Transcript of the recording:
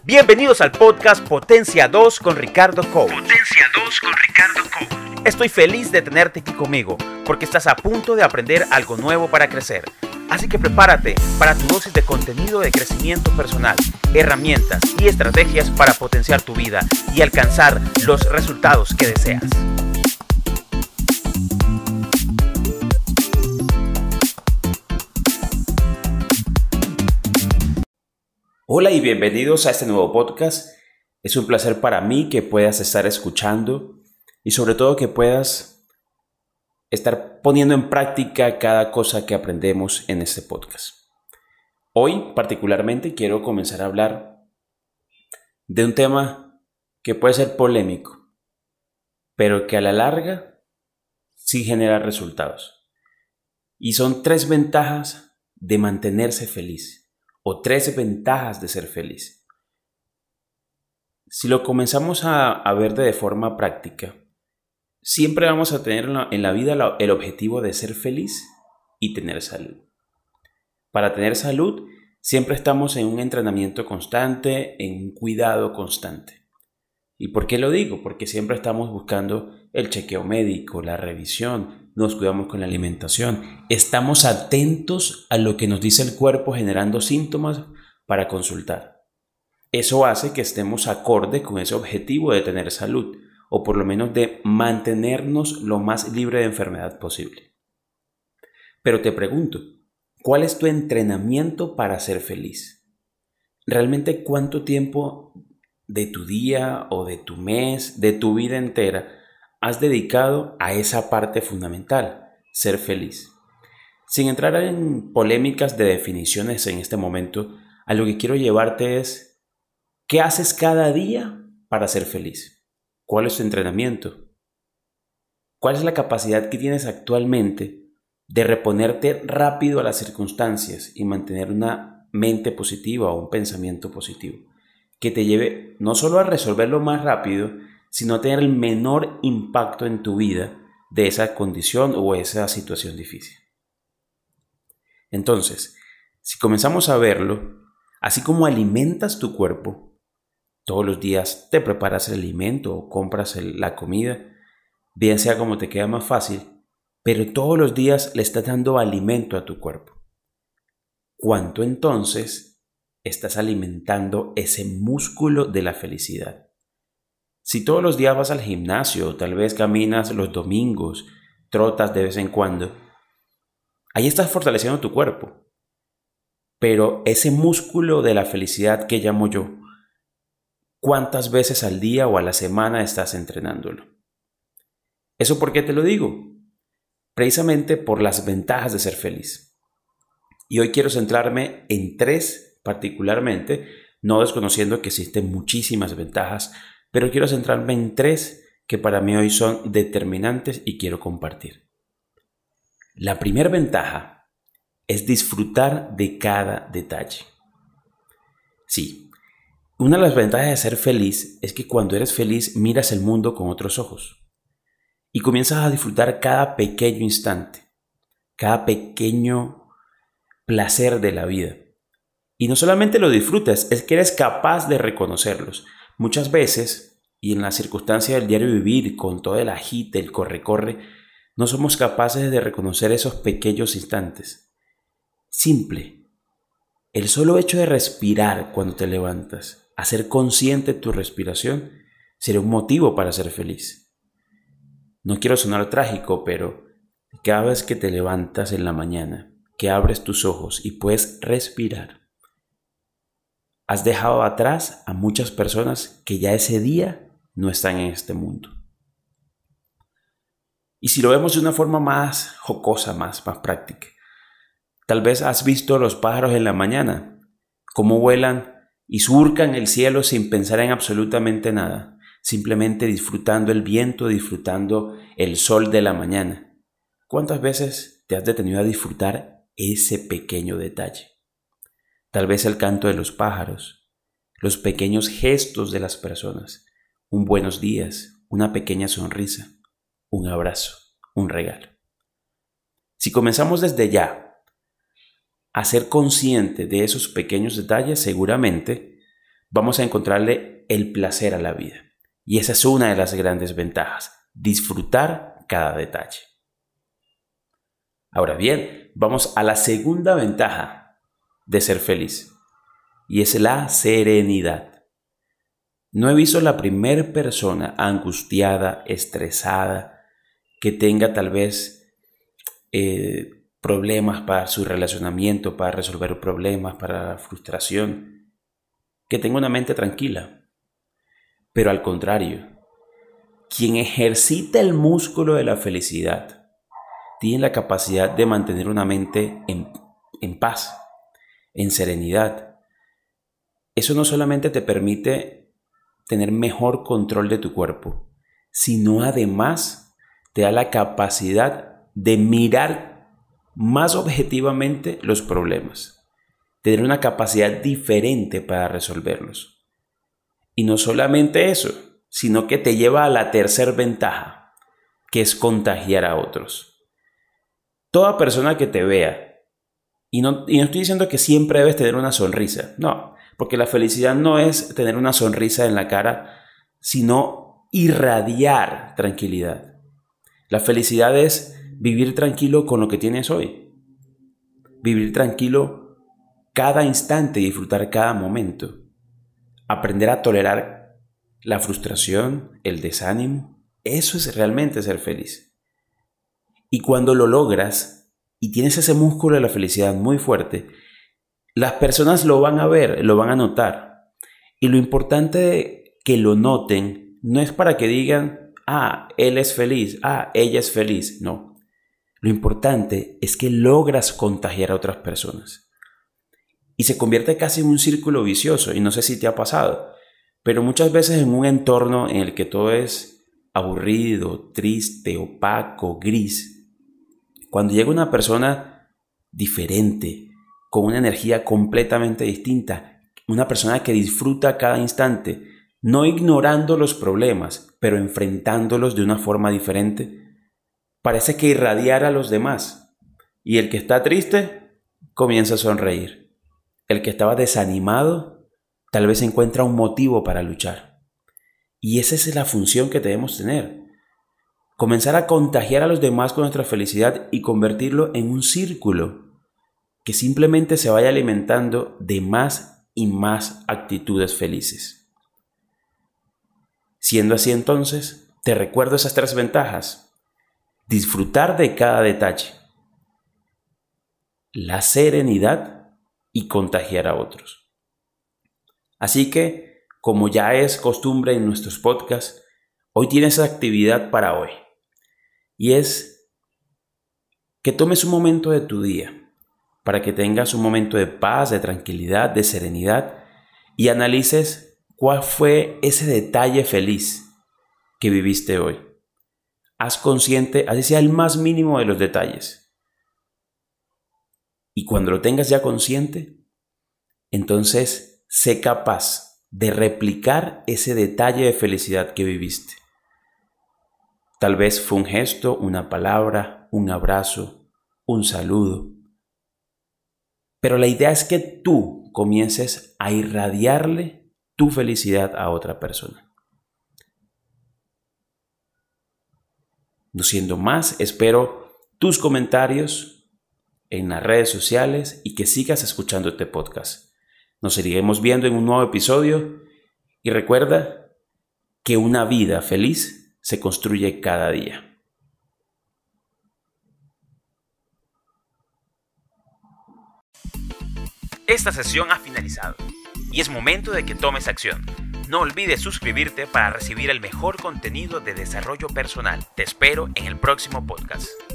Bienvenidos al podcast Potencia 2 con Ricardo Coach. Estoy feliz de tenerte aquí conmigo porque estás a punto de aprender algo nuevo para crecer. Así que prepárate para tu dosis de contenido de crecimiento personal, herramientas y estrategias para potenciar tu vida y alcanzar los resultados que deseas. Hola y bienvenidos a este nuevo podcast. Es un placer para mí que puedas estar escuchando y sobre todo que puedas estar poniendo en práctica cada cosa que aprendemos en este podcast. Hoy particularmente quiero comenzar a hablar de un tema que puede ser polémico, pero que a la larga sí genera resultados. Y son 3 ventajas de mantenerse feliz. O 13 ventajas de ser feliz. Si lo comenzamos a ver de forma práctica, siempre vamos a tener en la vida el objetivo de ser feliz y tener salud. Para tener salud, siempre estamos en un entrenamiento constante, en un cuidado constante. ¿Y por qué lo digo? Porque siempre estamos buscando el chequeo médico, la revisión, nos cuidamos con la alimentación, estamos atentos a lo que nos dice el cuerpo generando síntomas para consultar. Eso hace que estemos acorde con ese objetivo de tener salud, o por lo menos de mantenernos lo más libre de enfermedad posible. Pero te pregunto, ¿cuál es tu entrenamiento para ser feliz? ¿Realmente cuánto tiempo de tu día o de tu mes, de tu vida entera, has dedicado a esa parte fundamental, ser feliz? Sin entrar en polémicas de definiciones en este momento, a lo que quiero llevarte es, ¿qué haces cada día para ser feliz? ¿Cuál es tu entrenamiento? ¿Cuál es la capacidad que tienes actualmente de reponerte rápido a las circunstancias y mantener una mente positiva o un pensamiento positivo que te lleve no solo a resolverlo más rápido, sino a tener el menor impacto en tu vida de esa condición o esa situación difícil? Entonces, si comenzamos a verlo, así como alimentas tu cuerpo, todos los días te preparas el alimento o compras la comida, bien sea como te queda más fácil, pero todos los días le estás dando alimento a tu cuerpo. ¿Cuánto entonces estás alimentando ese músculo de la felicidad? Si todos los días vas al gimnasio, tal vez caminas los domingos, trotas de vez en cuando, ahí estás fortaleciendo tu cuerpo. Pero ese músculo de la felicidad que llamo yo, ¿cuántas veces al día o a la semana estás entrenándolo? ¿Eso por qué te lo digo? Precisamente por las ventajas de ser feliz. Y hoy quiero centrarme en 3 particularmente, no desconociendo que existen muchísimas ventajas, pero quiero centrarme en 3 que para mí hoy son determinantes y quiero compartir. La primera ventaja es disfrutar de cada detalle. Sí, una de las ventajas de ser feliz es que cuando eres feliz miras el mundo con otros ojos y comienzas a disfrutar cada pequeño instante, cada pequeño placer de la vida. Y no solamente lo disfrutas, es que eres capaz de reconocerlos. Muchas veces, y en la circunstancia del diario vivir, con todo el agite, el corre-corre, no somos capaces de reconocer esos pequeños instantes. Simple. El solo hecho de respirar cuando te levantas, hacer consciente tu respiración, será un motivo para ser feliz. No quiero sonar trágico, pero cada vez que te levantas en la mañana, que abres tus ojos y puedes respirar, has dejado atrás a muchas personas que ya ese día no están en este mundo. Y si lo vemos de una forma más jocosa, más práctica, tal vez has visto los pájaros en la mañana, cómo vuelan y surcan el cielo sin pensar en absolutamente nada, simplemente disfrutando el viento, disfrutando el sol de la mañana. ¿Cuántas veces te has detenido a disfrutar ese pequeño detalle? Tal vez el canto de los pájaros, los pequeños gestos de las personas, un buenos días, una pequeña sonrisa, un abrazo, un regalo. Si comenzamos desde ya a ser consciente de esos pequeños detalles, seguramente vamos a encontrarle el placer a la vida. Y esa es una de las grandes ventajas, disfrutar cada detalle. Ahora bien, vamos a la segunda ventaja de ser feliz, y es la serenidad. No he visto la primera persona angustiada, estresada, que tenga tal vez problemas para su relacionamiento, para resolver problemas, para la frustración, que tenga una mente tranquila. Pero al contrario, quien ejercita el músculo de la felicidad tiene la capacidad de mantener una mente en paz, en serenidad. Eso no solamente te permite tener mejor control de tu cuerpo, sino además te da la capacidad de mirar más objetivamente los problemas, tener una capacidad diferente para resolverlos. Y no solamente eso, sino que te lleva a la tercera ventaja, que es contagiar a otros. Toda persona que te vea, y no estoy diciendo que siempre debes tener una sonrisa, no, porque la felicidad no es tener una sonrisa en la cara, sino irradiar tranquilidad. La felicidad es vivir tranquilo con lo que tienes hoy, vivir tranquilo cada instante y disfrutar cada momento, aprender a tolerar la frustración, el desánimo. Eso es realmente ser feliz. Y cuando lo logras y tienes ese músculo de la felicidad muy fuerte, las personas lo van a ver, lo van a notar. Y lo importante de que lo noten no es para que digan, él es feliz, ella es feliz. No. Lo importante es que logras contagiar a otras personas. Y se convierte casi en un círculo vicioso, y no sé si te ha pasado, pero muchas veces en un entorno en el que todo es aburrido, triste, opaco, gris, cuando llega una persona diferente, con una energía completamente distinta, una persona que disfruta cada instante, no ignorando los problemas, pero enfrentándolos de una forma diferente, parece que irradiara a los demás. Y el que está triste comienza a sonreír. El que estaba desanimado tal vez encuentra un motivo para luchar. Y esa es la función que debemos tener. Comenzar a contagiar a los demás con nuestra felicidad y convertirlo en un círculo que simplemente se vaya alimentando de más y más actitudes felices. Siendo así entonces, te recuerdo esas 3 ventajas. Disfrutar de cada detalle, la serenidad y contagiar a otros. Así que, como ya es costumbre en nuestros podcasts, hoy tienes actividad para hoy. Y es que tomes un momento de tu día para que tengas un momento de paz, de tranquilidad, de serenidad y analices cuál fue ese detalle feliz que viviste hoy. Haz consciente, así sea el más mínimo de los detalles. Y cuando lo tengas ya consciente, entonces sé capaz de replicar ese detalle de felicidad que viviste. Tal vez fue un gesto, una palabra, un abrazo, un saludo. Pero la idea es que tú comiences a irradiarle tu felicidad a otra persona. No siendo más, espero tus comentarios en las redes sociales y que sigas escuchando este podcast. Nos seguiremos viendo en un nuevo episodio y recuerda que una vida feliz se construye cada día. Esta sesión ha finalizado y es momento de que tomes acción. No olvides suscribirte para recibir el mejor contenido de desarrollo personal. Te espero en el próximo podcast.